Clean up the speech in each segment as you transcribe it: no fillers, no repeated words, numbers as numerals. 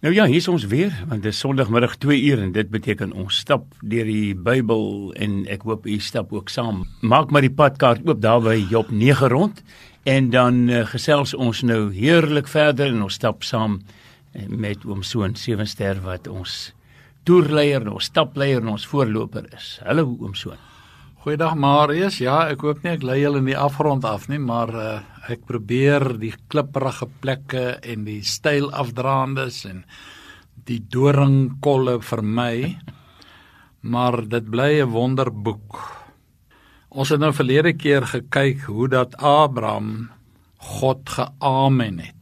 Nou ja, hier is ons weer, want dit is Sondagmiddag 2:00 en dit beteken ons stap deur die Bybel en ek hoop u stap ook saam. Maak maar die padkaart oop daar by Job 9 rond en dan gesels ons nou heerlik verder en ons stap saam met oom Soon Sewenster wat ons toerleier, ons stapleier en ons voorloper is. Hallo oom Soon. Goeiedag Marius, ja ek hoop nie ek lei julle in die afgrond af nie, maar ek probeer die klipperige plekke en die styl afdraandes en die doringkolle vermy, maar dit bly 'n wonderboek. Ons het nou verlede keer gekyk hoe dat Abraham God geamen het.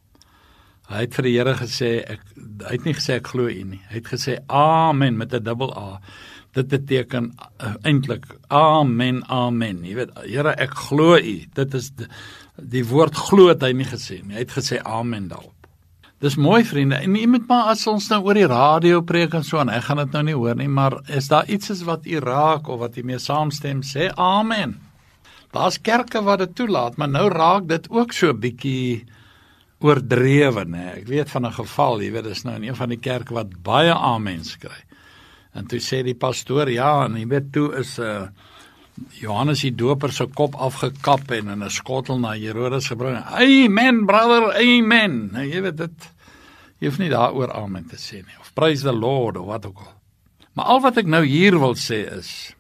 Hy het vir die Here gesê, hy het nie gesê ek glo u nie, hy het gesê amen met 'n dubbel A. Dit beteken eintlik amen, amen. Jy weet, Here, ek glo u. Dit is die woord glo het hy nie gesê nie. Hy het gesê amen daarop. Dis mooi vriende. En jy moet maar as ons nou oor die radio preek en so en ek gaan dit nou nie hoor nie, maar is daar iets wat u raak of wat u mee saamstem, sê amen. Daar's kerke wat dit toelaat, maar nou raak dit ook so 'n bietjie oordrewe, né? Ek weet van 'n geval, jy weet, dis nou in een van die kerke wat baie amens kry. En toe sê die pastoor, ja, en jy weet, toe is Johannes die Doper se kop afgekap en in 'n skottel na Herodes gebring. Amen, brother, amen. Nou, jy weet dit, jy hoef nie daaroor amen te sê nie, of praise the Lord, of wat ook al. Maar al wat ek nou hier wil sê is,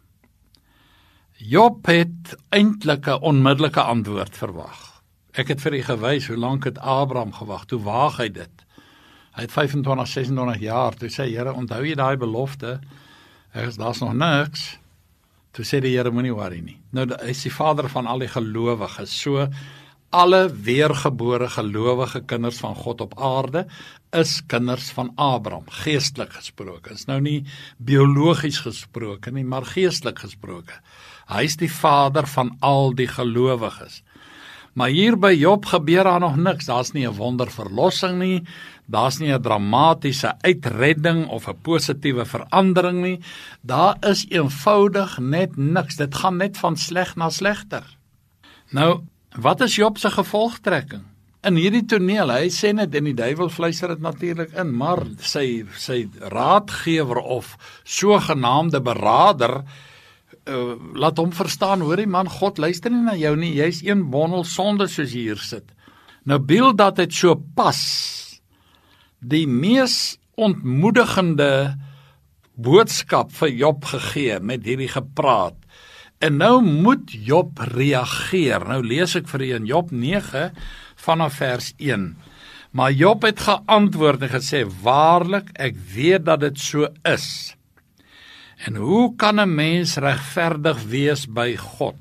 Job het eintlik 'n onmiddellike antwoord verwag. Ek het vir u gewys hoe lank het Abraham gewag, toe waag hy dit. Hy het 25, 26 jaar, toe sê Here, onthou jy daai belofte? Daar's nog niks. Toe sê die Here, moenie worry nie. Nou, hy is die vader van al die gelowiges, so alle weergebore gelowige kinders van God op aarde is kinders van Abraham, geestelik gesproke. Is nou nie biologies gesproke nie, maar geestelik gesproke. Hy is die vader van al die gelowiges. Maar hier by Job gebeur daar nog niks, daar's nie 'n wonderverlossing nie, daar's nie 'n dramatiese uitredding of 'n positiewe verandering nie, daar is eenvoudig net niks, dit gaan net van sleg na slegter. Nou, wat is Job se gevolgtrekking? In hierdie toneel, hy sê net, en die duiwel fluister dit natuurlik in, maar sy raadgewer of sogenaamde beraader, laat hom verstaan, hoorie man, God luister nie na jou nie, jy's een bondel sonde soos jy hier sit. Nou Bildad het so pas die mees ontmoedigende boodskap vir Job gegee met hierdie gepraat. En nou moet Job reageer. Nou lees ek vir u in Job 9 vanaf vers 1. Maar Job het geantwoord en gesê, waarlik, ek weet dat dit so is. En hoe kan 'n mens regverdig wees by God?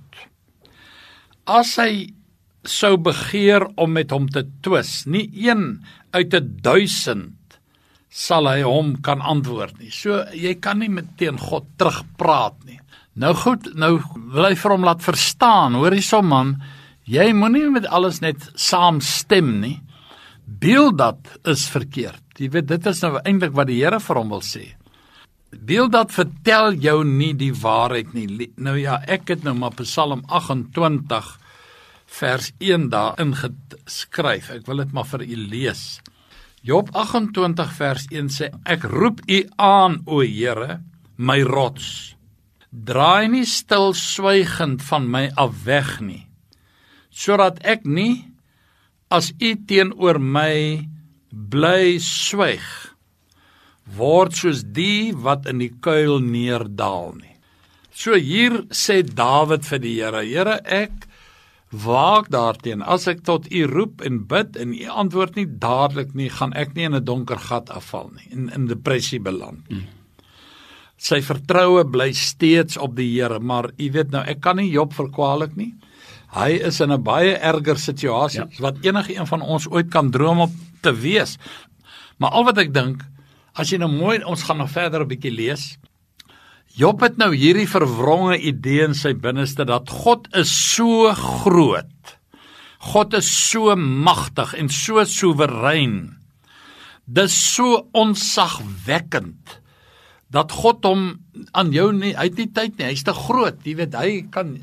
As hy sou begeer om met hom te twis, nie een uit 1000 sal hy hom kan antwoord nie. So, jy kan nie teen God terugpraat nie. Nou goed, nou wil hy vir hom laat verstaan, hoor hierso man, jy moenie met alles net saamstem nie. Bildad is verkeerd. Jy weet, dit is nou eintlik wat die Here vir hom wil sê. Bildad vertel jou nie die waarheid nie. Nou ja, ek het nou maar Psalm 28 vers 1 daarin geskryf. Ek wil dit maar vir u lees. Job 28 vers 1 sê, ek roep u aan, o Here, my rots. Draai nie stil swygend van my af weg nie, sodat ek nie, as u teenoor my bly swyg, word soos die wat in die kuil neerdaal nie. So hier sê Dawid vir die Here, Here, ek waak daarteen, as ek tot u roep en bid en u antwoord nie dadelik nie, gaan ek nie in 'n donker gat afval nie, in depressie beland nie. Sy vertroue bly steeds op die Here, maar u weet nou, ek kan nie Job verkwalik nie. Hy is in 'n baie erger situasie, wat enige een van ons ooit kan droom op te wees. Maar al wat ek dink, as jy nou mooi, ons gaan nog verder 'n bietjie lees, Job het nou hierdie verwronge idee in sy binneste, dat God is so groot, God is so magtig en so soewerein, dis so onsagwekkend, dat God hom aan jou nie, hy het nie tyd nie, hy is te groot, jy weet,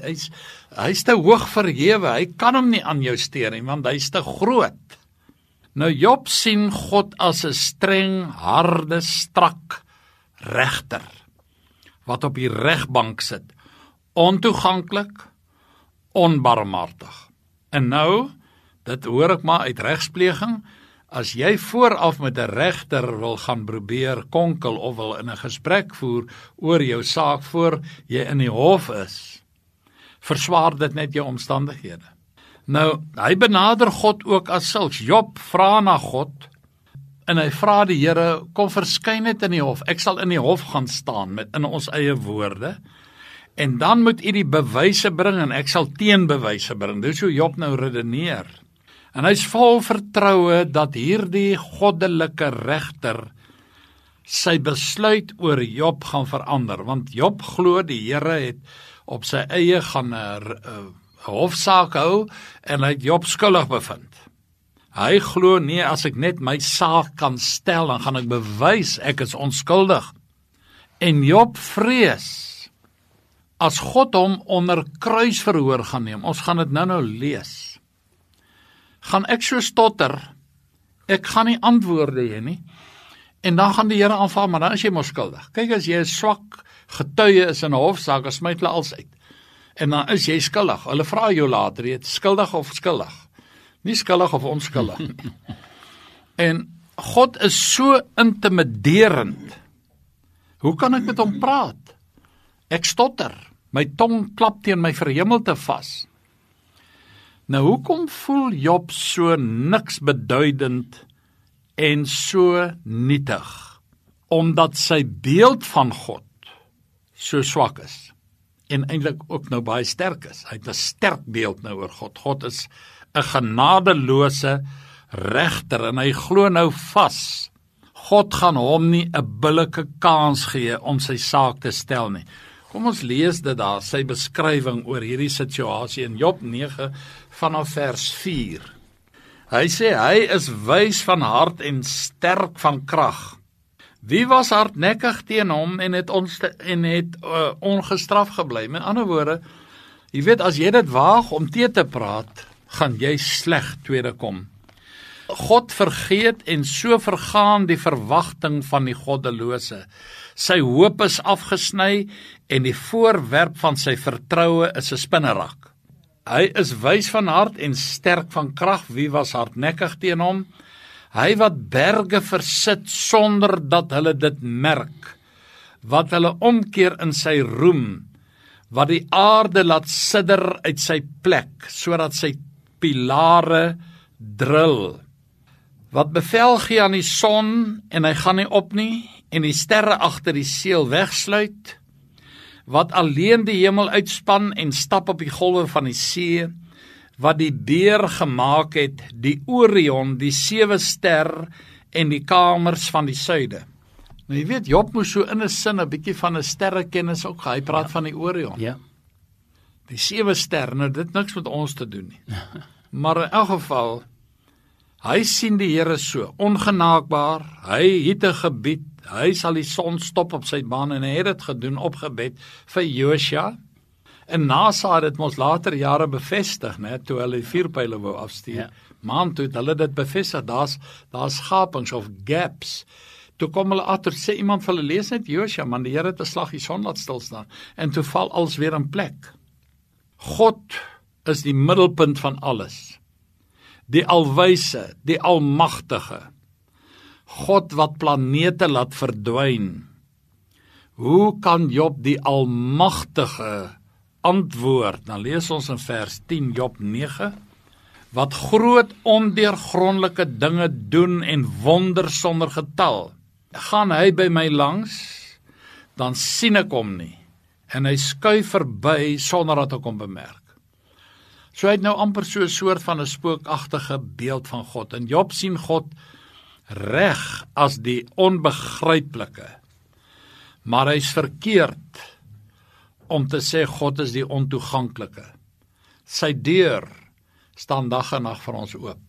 hy is te hoog verhewe, hy kan hom nie aan jou steur nie, want hy is te groot. Nou Job sien God as 'n streng, harde, strak regter, wat op die regbank sit, ontoeganklik, onbarmhartig. En nou, dit hoor ek maar uit regspleging, as jy vooraf met 'n regter wil gaan probeer konkel of wil in 'n gesprek voer oor jou saak voor jy in die hof is, verswaar dit net jou omstandighede. Nou, hy benader God ook as sulks. Job vra na God en hy vra die Here, kom verskyn net in die hof. Ek sal in die hof gaan staan met in ons eie woorde. En dan moet u die bewyse bring en ek sal teenbewyse bring. Dis hoe Job nou redeneer. En hy's vol vertroue dat hierdie goddelike regter sy besluit oor Job gaan verander, want Job glo die Here het op sy eie gaan 'n hofsaak hou en hy het Job skuldig bevind. Hy glo nee, as ek net my saak kan stel, dan gaan ek bewys ek is onskuldig. En Job vrees as God hom onder kruisverhoor gaan neem, ons gaan dit nou lees, gaan ek so stotter, ek gaan nie antwoorde hê nie, en dan gaan die Here aanvaar, maar dan is jy mos skuldig. Kyk, as jy 'n swak getuie is in 'n hofsaak, dan smyt hulle alles uit, en dan is jy skuldig. Hulle vra jou later, jy het skuldig of skuldig, nie skuldig of onskuldig nie. En God is so intimiderend, hoe kan ek met hom praat? Ek stotter, my tong klap teen my verhemelte vas. Nou, hoekom voel Job so niks beduidend en so nietig? Omdat sy beeld van God so swak is, en eintlik ook nou baie sterk is. Hy het 'n sterk beeld nou oor God. God is 'n genadeloose regter, en hy glo nou vas, God gaan hom nie 'n billike kans gee om sy saak te stel nie. Kom ons lees dit daar, sy beskrywing oor hierdie situasie in Job 9 vanaf vers 4. Hy sê, hy is wys van hart en sterk van krag. Wie was hardnekkig teen hom en het ongestraf gebly? Met ander woorde, jy weet, as jy dit waag om te praat, gaan jy sleg tweede kom. God vergeet en so vergaan die verwagting van die goddelose. Sy hoop is afgesny en die voorwerp van sy vertroue is 'n spinnerak. Hy is wys van hart en sterk van krag. Wie was hardnekkig teen hom? Hy wat berge versit sonder dat hulle dit merk, wat hulle omkeer in sy roem, wat die aarde laat sidder uit sy plek, sodat sy pilare drill, wat bevel gee aan die son en hy gaan nie op nie, en die sterre agter die seël wegsluit, wat alleen die hemel uitspan en stap op die golwe van die see, wat die beer gemaak het, die Orion, die 7 ster en die kamers van die suide. Nou jy weet, Job moes so in 'n sin 'n bietjie van 'n sterrekennis ook, hy praat van die Orion. Ja. Die 7 ster, nou dit niks met ons te doen nie. Maar in elk geval, hy sien die Here so, ongenaakbaar, hy het 'n gebied, hy sal die son stop op sy baan, en hy het dit gedoen op gebed vir Josua. En NASA het dit mos later jare bevestig, net toe hulle die vuurpyle wou afstuur. Ja. Maand toe het hulle dit bevestig, daar's gapings of gaps. Toe kom hulle agter, sê iemand vir hulle, lees net Josua, man, die Here het 'n slag die son laat stil staan, en toe val alles weer in plek. God is die middelpunt van alles. Die alwyse, die almagtige. God wat planete laat verdwyn. Hoe kan Job die almagtige antwoord? Dan lees ons in vers 10 Job 9, wat groot ondeurgrondelike dinge doen en wonders sonder getal. Gaan hy by my langs, dan sien ek hom nie, en hy skuif verby sonder dat ek hom bemerk. So hy het nou amper so 'n soort van 'n spookagtige beeld van God, en Job sien God reg as die onbegryplike, maar hy's verkeerd om te sê God is die ontoeganklike. Sy deur staan dag en nag vir ons oop.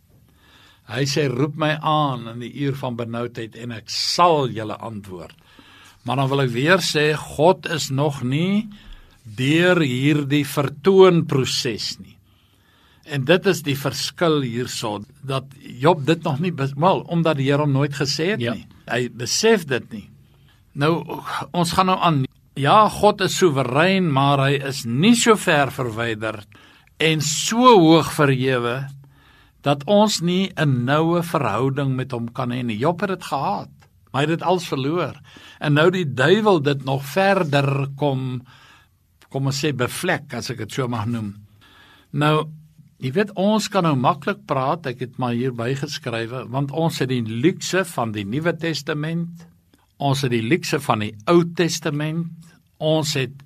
Hy sê, roep my aan in die uur van benoudheid en ek sal julle antwoord. Maar dan wil ek weer sê, God is nog nie deur hierdie vertoonproses nie. En dit is die verskil hierso, dat Job dit nog nie, omdat die Here hom nooit gesê het nie. Hy besef dit nie. Nou, ons gaan nou aan. Ja, God is soewerein, maar hy is nie so ver verwyderd en so hoog verhewe, dat ons nie 'n noue verhouding met hom kan hê nie. Job het dit gehad, maar hy het dit alles verloor. En nou die duiwel dit nog verder kom ons sê bevlek, as ek dit so mag noem. Nou, jy weet, ons kan nou maklik praat, ek het maar hier bygeskrywe, want ons het die luukse van die Nuwe Testament, ons het die luukse van die Ou Testament, ons het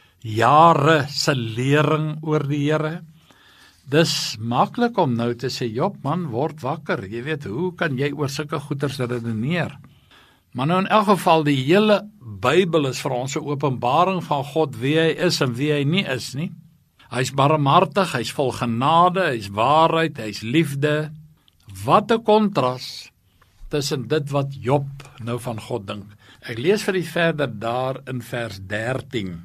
jare se lering oor die Here. Dis maklik om nou te sê, Job man, word wakker, jy weet, hoe kan jy oor sulke goeters redeneer? Maar nou in elk geval, die hele Bybel is vir ons 'n openbaring van God, wie hy is en wie hy nie is nie. Hy is barmhartig, hy is vol genade, hy is waarheid, hy is liefde. Wat 'n kontras tussen dit wat Job nou van God dink. Ek lees vir u verder daar in vers 13.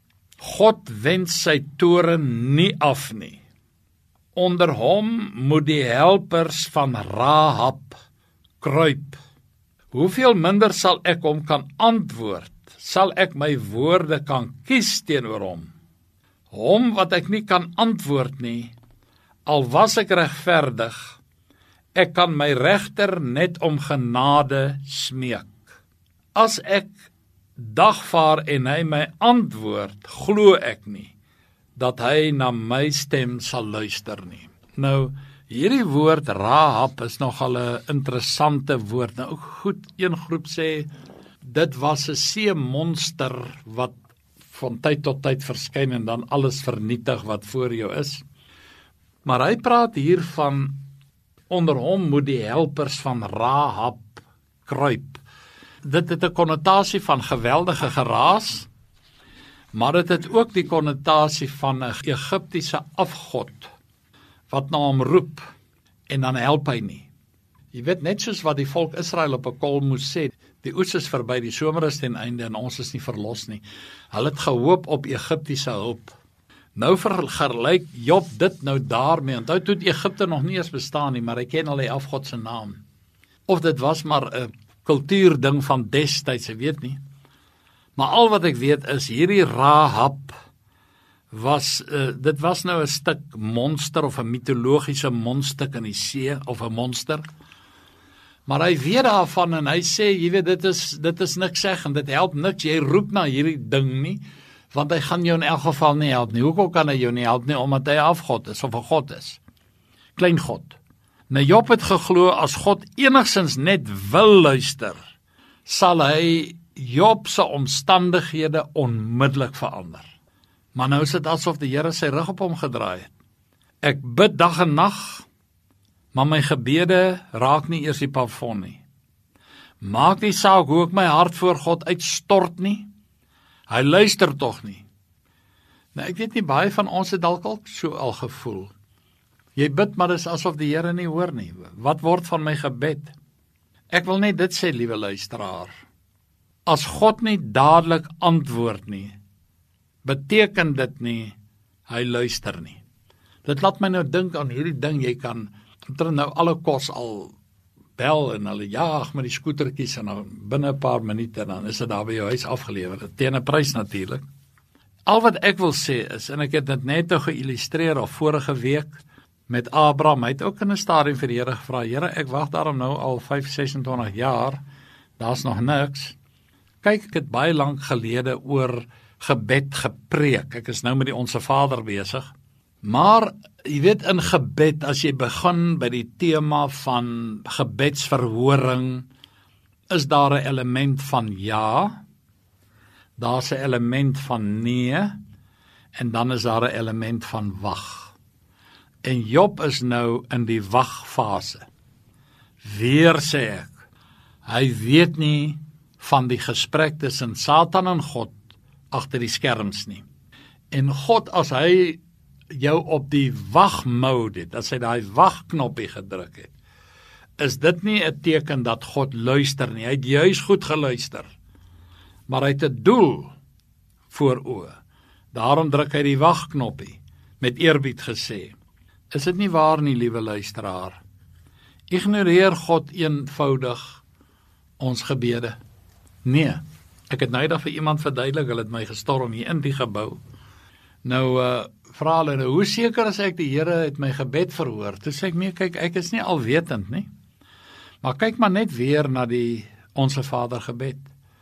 God wend sy toren nie af nie. Onder hom moet die helpers van Rahab kruip. Hoeveel minder sal ek hom kan antwoord? Sal ek my woorde kan kies teenoor hom? Hom wat ek nie kan antwoord nie, al was ek regverdig, ek kan my regter net om genade smeek. As ek dagvaar en hy my antwoord, glo ek nie, dat hy na my stem sal luister nie. Nou, hierdie woord Rahab is nogal 'n interessante woord. Nou goed, een groep sê, dit was 'n seemonster wat van tyd tot tyd verskyn en dan alles vernietig wat voor jou is. Maar hy praat hier van, onder hom moet die helpers van Rahab kruip. Dit het 'n konnotasie van geweldige geraas, maar dit het ook die konnotasie van 'n Egiptiese afgod, wat na hom roep, en dan help hy nie. Jy weet, net soos wat die volk Israel op 'n kol moes sê, die oes is verby, die somer is ten einde en ons is nie verlos nie. Hulle het gehoop op Egiptiese hulp. Nou vergelyk Job dit nou daarmee, onthou toe Egipte nog nie eens bestaan nie, maar hy ken al die afgod se naam. Of dit was maar 'n kultuurding van destyds, ek weet nie. Maar al wat ek weet is, hierdie Rahab dit was nou 'n stuk monster of 'n mitologiese monster in die see, of 'n monster. Maar hy weet daarvan en hy sê, jy weet, dit is niks seg en dit help niks, jy roep na hierdie ding nie, want hy gaan jou in elk geval nie help nie. Hoekom kan hy jou nie help nie? Omdat hy 'n afgod is, of 'n god is. Klein god. Nou Job het geglo, as God enigsins net wil luister, sal hy Job se omstandighede onmiddellik verander. Maar nou is dit asof die Here sy rug op hom gedraai het. Ek bid dag en nag, maar my gebede raak nie eers die plafon nie. Maak nie saak hoe ek my hart voor God uitstort nie, hy luister tog nie. Nou ek weet nie, baie van ons het dalk al so al gevoel. Jy bid, maar dis asof die Here nie hoor nie. Wat word van my gebed? Ek wil net dit sê, liewe luisteraar. As God nie dadelik antwoord nie, beteken dit nie, hy luister nie. Dit laat my nou dink aan hierdie ding, jy kan nou alle kos al bel en hulle jaag met die skootertjies en dan binne 'n paar minute dan is dit daar by jou huis afgelewer, teen 'n prys natuurlik. Al wat ek wil sê is, en ek het dit net nou geïllustreer al vorige week met Abraham, hy het ook in 'n stadium vir die Here gevra, Here, ek wag daarom nou al 26 jaar, daar's nog niks. Kyk, ek het baie lank gelede oor gebed gepreek, ek is nou met die Onse Vader besig, maar jy weet, in gebed, as jy begin by die tema van gebedsverhoring, is daar 'n element van ja, daar's 'n element van nee, en dan is daar 'n element van wag. En Job is nou in die wagfase. Weer sê ek, hy weet nie van die gesprek tussen Satan en God agter die skerms nie. En God, as hy jou op die wagmode het, as hy daai wagknoppie gedruk het, is dit nie 'n teken dat God luister nie. Hy het juis goed geluister, maar hy het 'n doel voor oë. Daarom druk hy die wagknoppie, met eerbied gesê. Is dit nie waar nie, liewe luisteraar? Ignoreer God eenvoudig ons gebede? Nee, ek het nou eendag vir iemand verduidelik, hulle het my gestorm hier in die gebou. Nou, vra hulle, nou, hoe seker is ek die Here het my gebed verhoor? Toe sê ek, nee, kyk, ek is nie alwetend nie. Maar kyk maar net weer na die Onse Vader gebed.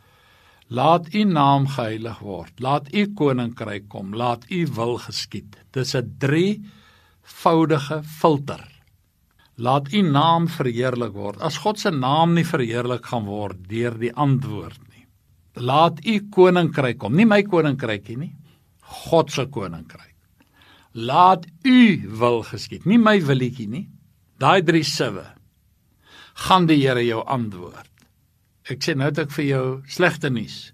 Laat u naam geheilig word, laat u koninkryk kom, laat u wil geskied. Dis 'n drievoudige filter. Laat u naam verheerlik word. As God se naam nie verheerlik gaan word deur die antwoord nie. Laat u koninkryk kom, nie my koninkrykie nie, God se koninkryk. Laat u wil geskied, nie my willetjie nie. Daai 3 siwe gaan die Here jou antwoord. Ek sê nou het ek vir jou slegte nuus.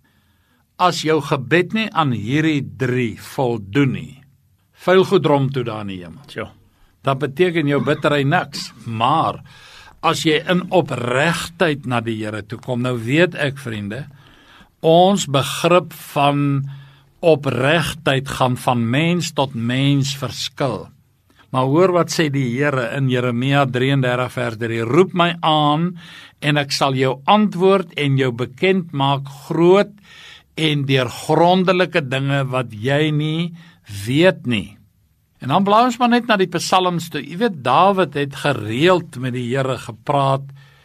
As jou gebed nie aan hierdie 3 voldoen nie, vuil goedrom toe daar in die hemel. Ja. Dat beteken jou bitterheid niks. Maar as jy in opregtheid na die Here toe kom, nou weet ek, vriende, ons begrip van opregtheid gaan van mens tot mens verskil. Maar hoor wat sê die Here in Jeremia 33 vers 3, roep my aan en ek sal jou antwoord en jou bekend maak groot en deurgrondelike dinge wat jy nie weet nie. En dan blaai ons maar net na die psalms toe. Jy weet, Dawid het gereeld met die Here gepraat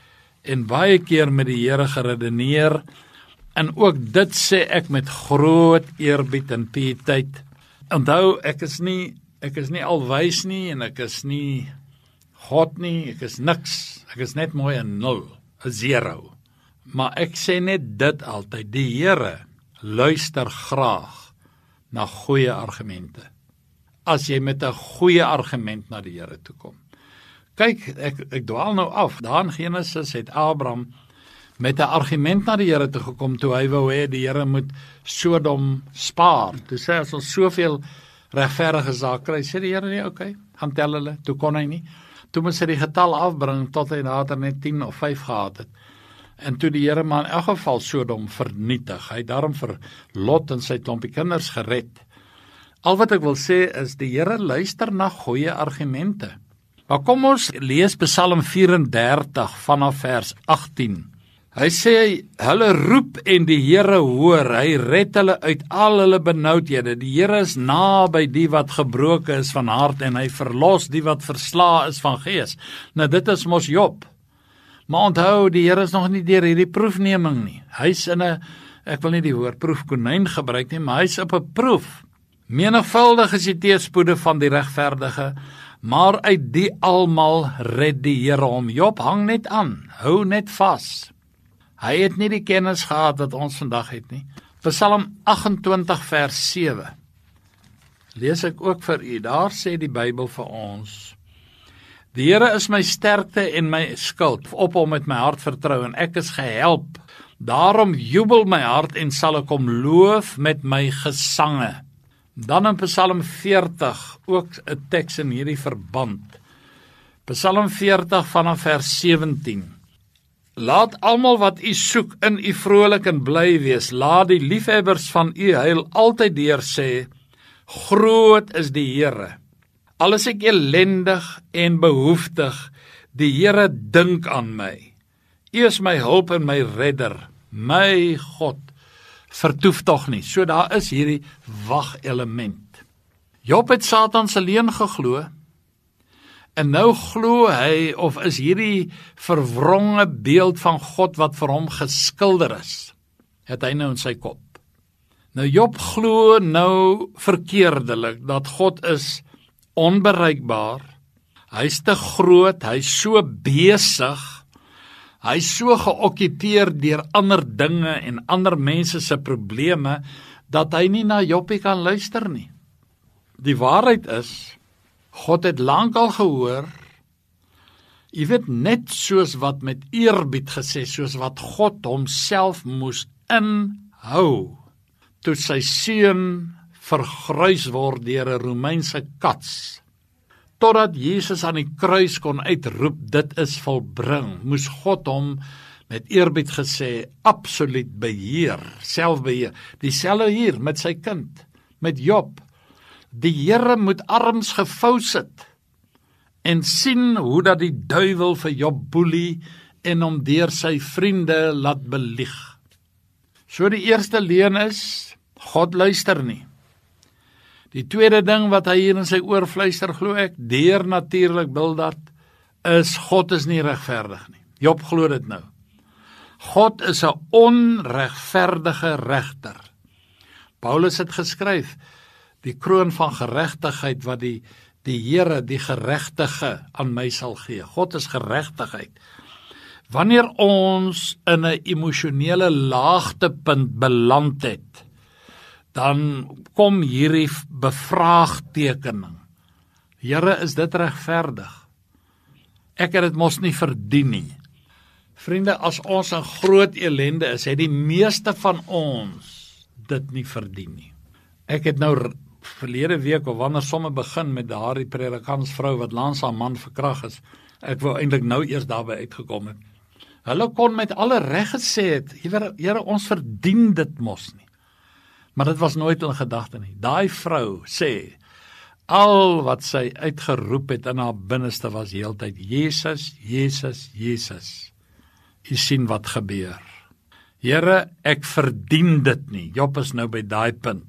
en baie keer met die Here geredeneer. En ook dit sê ek met groot eerbied en pieteit. Onthou, ek is nie alwys nie en ek is nie God nie, ek is niks. Ek is net mooi 'n 0, 'n 0. Maar ek sê net dit altyd, die Here luister graag na goeie argumente. As jy met 'n goeie argument na die Here toe kom. Kyk, ek dwaal nou af. Daar in Genesis het Abraham met 'n argument na die Here toe gekom toe hy wou hê die Here moet Sodom spaar. Toe sê as ons soveel regverdiges daar kry, sê die Here nie, okay, gaan tel hulle. Toe kon hy nie. Toe moes hy die getal afbring tot hy later net 10 of 5 gehad het. En toe die Here maar in elk geval Sodom vernietig. Hy het daarom vir Lot en sy klompie kinders gered. Al wat ek wil sê is, die Here luister na goeie argumente. Maar kom ons lees Psalm 34 vanaf vers 18. Hy sê, hulle roep en die Here hoor, hy red hulle uit al hulle benoudhede. Die Here is naby die wat gebroken is van hart en hy verlos die wat verslae is van gees. Nou dit is mos Job. Maar onthou, die Here is nog nie deur hierdie proefneming nie. Hy's in 'n, ek wil nie die woord proefkonyn gebruik nie, maar hy's op 'n proef. Menigvuldig is die teëspoede van die regverdige, maar uit die almal red die Here hom. Job hang net aan, hou net vas. Hy het nie die kennis gehad wat ons vandag het nie. Psalm 28 vers 7. Lees ek ook vir u. Daar sê die Bybel vir ons: Die Here is my sterkte en my skild. Op hom met my hart vertrou en ek is gehelp. Daarom jubel my hart en sal ek hom loof met my gesange. Dan in Psalm 40, ook 'n teks in hierdie verband. Psalm 40 vanaf vers 17. Laat almal wat u soek in u vrolik en bly wees. Laat die liefhebbers van u heil altyd deur sê, groot is die Here. Al is ek ellendig en behoeftig, die Here dink aan my. U is my hulp en my redder, my God. Vertoef tog nie. So daar is hierdie wagelement. Job het Satan se leuen geglo, en nou glo hy, of is hierdie verwronge beeld van God wat vir hom geskilder is, het hy nou in sy kop. Nou Job glo nou verkeerdelik, dat God is onbereikbaar, hy's te groot, hy's so besig, hy's so geokkupeer deur ander dinge en ander mense se probleme, dat hy nie na Jobbie kan luister nie. Die waarheid is, God het lank al gehoor, jy weet net soos wat met eerbied gesê, soos wat God homself moes inhou, toe sy seun vergruis word deur 'n Romeinse kats, totdat Jesus aan die kruis kon uitroep, dit is volbring, moes God hom met eerbied gesê, absoluut beheer, selfbeheer, dieselfde hier met sy kind, met Job. Die Here moet arms gevou sit. en sien hoe dat die duiwel vir Job boelie en hom deur sy vriende laat belieg. So die eerste leen is, God luister nie. Die tweede ding wat hy hier in sy oor fluister, glo ek, deur natuurlik Bildad, is God is nie regverdig nie. Job glo dit nou. God is 'n onregverdige regter. Paulus het geskryf, die kroon van geregtigheid wat die Here, die geregtige, aan my sal gee. God is geregtigheid. Wanneer ons in 'n emosionele laagtepunt beland het, dan kom hierdie bevraagtekening. Here, is dit regverdig? Ek het dit mos nie verdien nie. Vriende, as ons in groot elende is, het die meeste van ons dit nie verdien nie. Ek het nou verlede week, of wanneer somme begin met daardie predikansvrou wat langs haar man verkrag is, ek wou eintlik nou eers daarby uitgekom het. Hulle kon met alle reg gesê het, Here, ons verdien dit mos nie. Maar dit was nooit in gedagte nie. Daai vrou sê, al wat sy uitgeroep het in haar binneste was heeltyd, Jesus, Jesus, Jesus. U sien wat gebeur. Here, ek verdien dit nie. Job is nou by daai punt.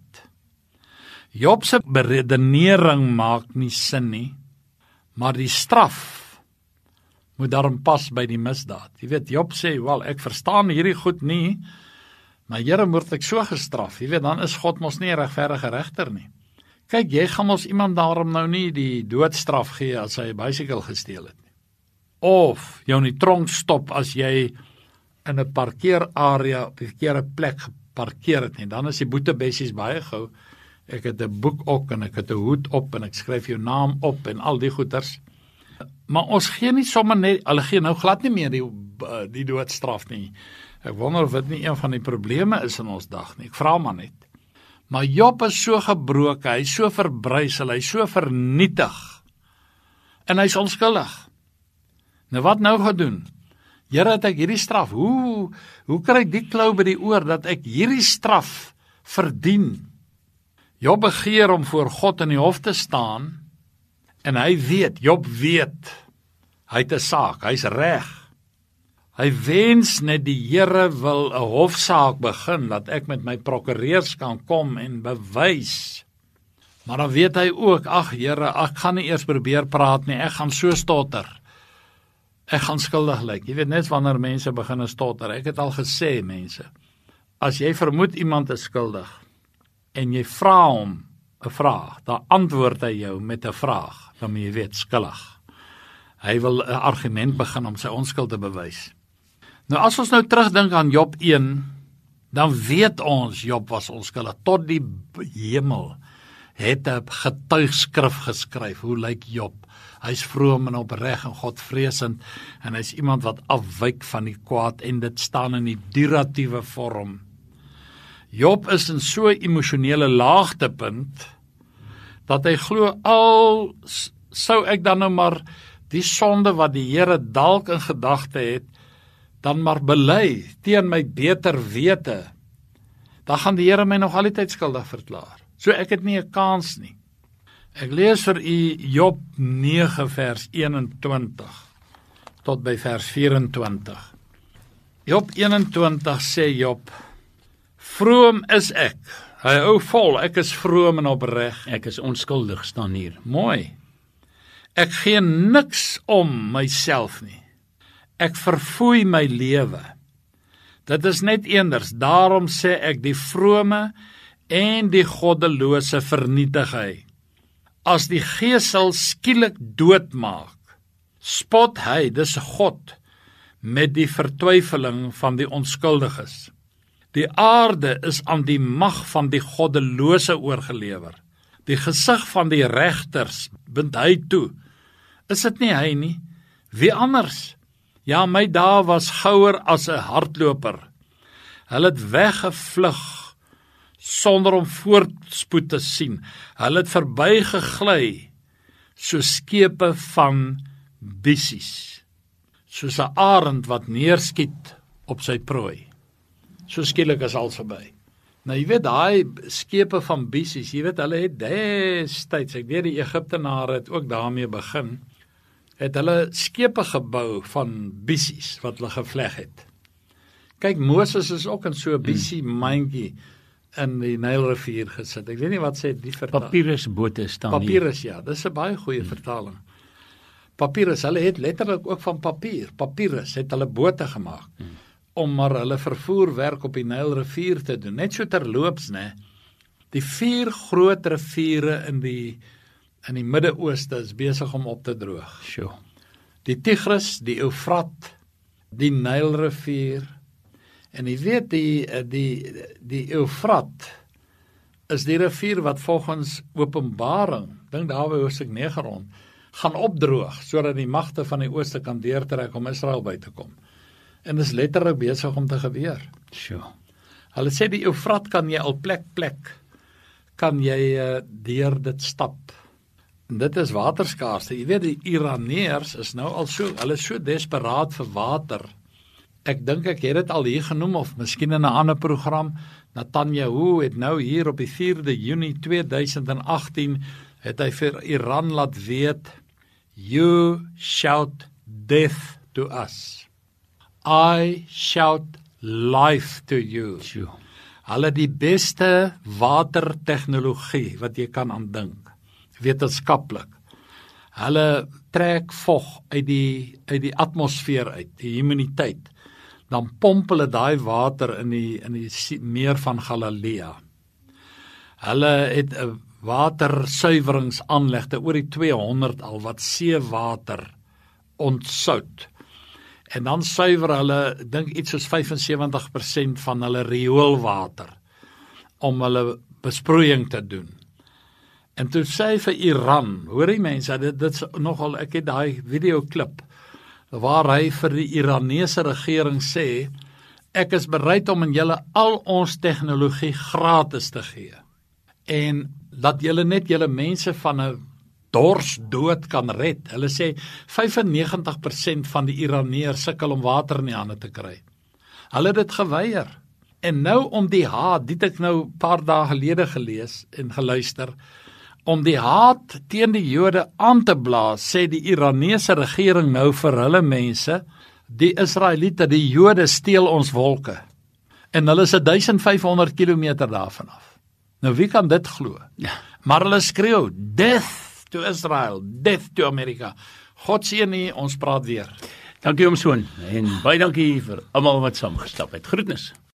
Job se beredenering maak nie sin nie, maar die straf moet daarom pas by die misdaad. Jy weet, Job sê, wel, ek verstaan hierdie goed nie, maar Here, moet ek so gestraf? Jy weet, dan is God mos nie 'n regverdige regter nie. Kyk, jy gaan mos iemand daarom nou nie die doodstraf gee as hy 'n bicycle gesteel het nie. Of jou in die tronk stop as jy in 'n parkeerarea op die verkeerde plek geparkeer het nie. Dan is die boetebessies baie gou. Ek het 'n boek op en ek het 'n hoed op en ek skryf jou naam op en al die goeters. Maar ons gee nie sommer net, hulle gee nou glad nie meer die doodstraf nie. Ek wonder of dit nie een van die probleme is in ons dag nie. Ek vra maar net. Maar Job is so gebroken, hy is so verbrysel, hy is so vernietig. En hy is onskuldig. Nou wat nou gaan doen? Here, het ek hierdie straf, hoe kry ek die klou by die oor, dat ek hierdie straf verdien? Job begeer om voor God in die hof te staan, en Job weet, hy het 'n saak, hy is reg. Hy wens net die Here wil 'n hofsaak begin, dat ek met my prokureurs kan kom en bewys. Maar dan weet hy ook, ag Here, ek gaan nie eers probeer praat nie, ek gaan so stotter. Ek gaan skuldig lyk. Jy weet net wanneer mense begin stotter. Ek het al gesê, mense, as jy vermoed iemand is skuldig, en jy vra hom 'n vraag, dan antwoord hy jou met 'n vraag, dan moet jy weet, skuldig. Hy wil 'n argument begin om sy onskuld te bewys. Nou as ons nou terugdink aan Job 1, dan weet ons Job was onskuldig. Tot die hemel het 'n getuigskrif geskryf. Hoe lyk Job? Hy's vroom en opreg en Godvreesend, en hy's iemand wat afwyk van die kwaad, en dit staan in die duratiewe vorm. Job is in so 'n emosionele laagtepunt, dat hy glo, al sou ek dan nou maar die sonde wat die Here dalk in gedagte het, dan maar bely teen my beter wete, dan gaan die Here my nog altyd skuldig verklaar. So ek het nie 'n kans nie. Ek lees vir u Job 9 vers 21 tot by vers 24. Job 21 sê Job, vroom is ek. Hy hou vol, ek is vroom en opreg. Ek is onskuldig, staan hier. Mooi. Ek gee niks om myself nie. Ek verfoei my lewe. Dit is net eenders, daarom sê ek die vrome en die goddelose vernietig hy. As die gesel skielik doodmaak, spot hy, dis God, met die vertwyfeling van die onskuldiges. Die aarde is aan die mag van die goddelose oorgelewer. Die gesig van die regters bind hy toe. Is dit nie hy nie? Wie anders? Ja, my dae was gouer as 'n hardloper. Hulle het weggevlug sonder om voorspoed te sien. Hulle het verbygegly soos skepe van bissies. Soos 'n arend wat neerskiet op sy prooi. So skielik is alles verby. Nou jy weet, daai skepe van bissies, jy weet, hulle het destyds, ek weet die Egiptenare het ook daarmee begin, het hulle skepe gebou van bissies wat hulle gevleg het. Kyk, Moses is ook in so 'n bissie mandjie in die Nylrivier gesit. Ek weet nie wat sê die vertaling. Papyrusbote staan hier. Papyrus, ja, dis 'n baie goeie vertaling. Papyrus, hulle het letterlik ook van papier. Papyrus het hulle bote gemaak om maar hulle vervoerwerk op die Nylrivier te doen. Net so terloops, né? Die 4 groot riviere in die Midde-Ooste is besig om op te droog. Sjoe. Die Tigris, die Eufrat, die Nylrivier. En jy weet die Eufrat is die rivier wat volgens Openbaring, dink daar by Hoofstuk 9 rond, gaan opdroog sodat die magte van die ooste kan deurtrek om Israel by te kom. En dis letterlik besig om te gebeur. Sjoe. Hulle sê die Eufrat kan jy al plek kan jy deur dit stap. En dit is waterskaarste. Jy weet die Iraneërs is nou al hulle is so desperaat vir water. Ek dink ek het dit al hier genoem of miskien in 'n ander program. Netanyahu het nou hier op die 4de Junie 2018 het hy vir Iran laat weet, "You shout death to us. I shout life to you." Sjoe. Hulle die beste watertegnologie wat jy kan aandink, wetenskaplik. Hulle trek vog uit die atmosfeer uit, die humiditeit. Dan pomp hulle daai water in die meer van Galilea. Hulle het 'n watersuiweringsaanlegte oor die 200 al wat seewater ontsout. En dan suiwer hulle, dink iets soos 75% van hulle rioolwater om hulle besproeiing te doen. En toe sê hy vir Iran, hoor die mense, dit is nogal, ek het daai videoklip waar hy vir die Iranese regering sê, ek is bereid om in julle al ons tegnologie gratis te gee. En dat julle net julle mense van 'n dorsdood kan red. Hulle sê 95% van die Iraneërs sukkel om water in die hande te kry. Hulle het dit geweier. En nou om die haat, dit ek nou 'n paar dae gelede gelees en geluister, om die haat teen die Jode aan te blaas, sê die Iranese regering nou vir hulle mense, die Israeliete, die Jode steel ons wolke. En hulle is 1500 kilometer daarvan af. Nou wie kan dit glo? Ja. Maar hulle skreeu, death to Israel, death to Amerika. God seën nie, ons praat weer. Dankie oom Soon en baie dankie vir almal wat saamgestap het. Groetnis.